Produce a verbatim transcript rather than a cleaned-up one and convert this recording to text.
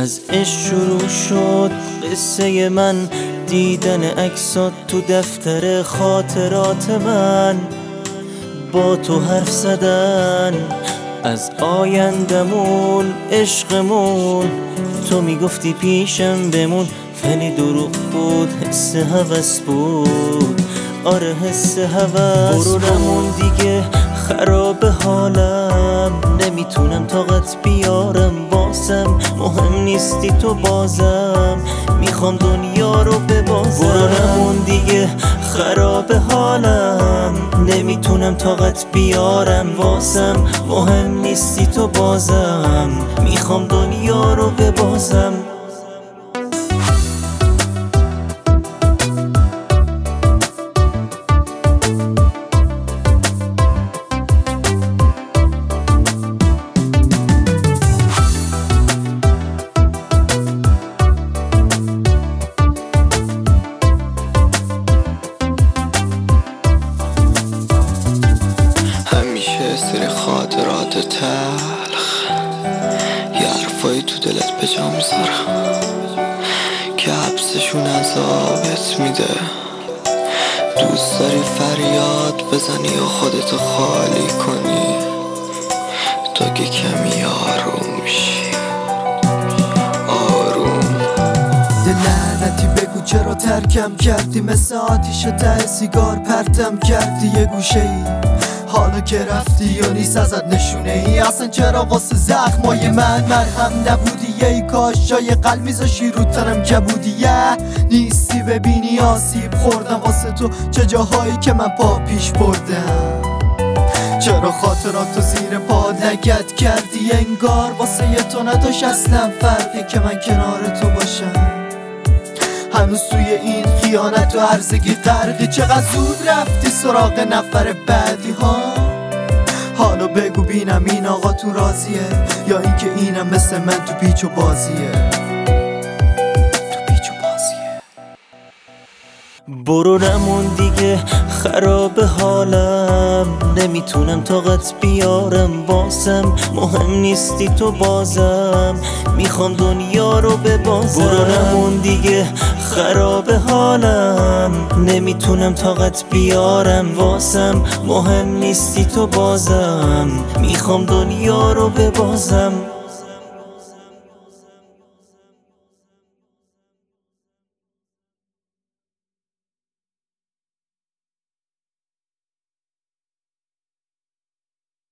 از عشق شروع شد قصه من، دیدن عکسات تو دفتر خاطرات من، با تو حرف زدن از آیندمون، عشقمون. تو میگفتی پیشم بمون ولی دروغ بود، حس هوس بود، آره حس هوس. برو نمون دیگه، خراب حالم، نمیتونم طاقت بیارم بازم، مهم نیستی تو بازم، میخوام دنیا رو ببازم. برو نمون دیگه، خراب حالم، نمیتونم طاقت بیارم بازم، مهم نیستی تو بازم، میخوام دنیا رو ببازم. همیشه سری خاطرات تلخ، یه حرفایی تو دلت به جا میذارم که حبسشون عذابت میده. دوست داری فریاد بزنی و خودتو خالی کنی تا که کمی آروم شی، آروم. ده لعنتی بگو چرا ترکم کردی، مثل آتیش ته سیگار پرتم کردی یه گوشه ای. حالا که رفتی یا نیست ازت نشونه ای، اصلا چرا واسه زخمای من مرهم نبودی؟ ای کاش جای قلب میذاشی رو تنم کبودی. یه نیستی ببینی آسیب خوردم واسه تو، چه جاهایی که من پا پیش بردم. چرا خاطراتو زیر پا لگد کردی، انگار واسه یه تو نداشت اصلا فرقی که من کنار تو باشم. هنوز توی این خیانت و هرزگی غرقی، چقدر زود رفتی سراغ نفر بعدی ها. حالا بگو بینم این آقا تو راضیه یا اینکه اینم مثل من تو پیچ و بازیه، تو پیچ و بازیه. برو نمون دیگه، خراب حالم، نمیتونم طاقت بیارم بازم، مهم نیستی تو بازم، میخوام دنیا رو ببازم. برو نمون دیگه، خراب حالم، نمیتونم طاقت بیارم بازم، مهم نیستی تو بازم، میخوام دنیا رو ببازم.